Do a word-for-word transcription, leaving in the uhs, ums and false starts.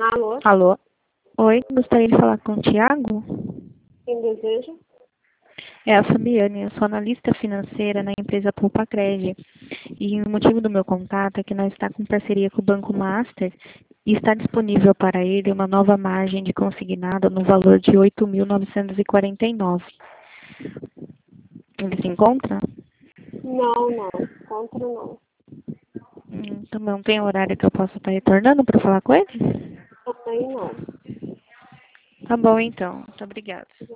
Alô? Alô? Oi, gostaria de falar com o Tiago? Quem deseja? É a Fabiane, eu sou analista financeira na empresa Poupa-Cred. E o motivo do meu contato é que nós está com parceria com o Banco Master e está disponível para ele uma nova margem de consignado no valor de oito mil novecentos e quarenta e nove. Ele se encontra? Não, não. Contra não. Hum, Então não tem horário que eu possa estar retornando para falar com ele? Também não. Tá bom então, muito obrigada.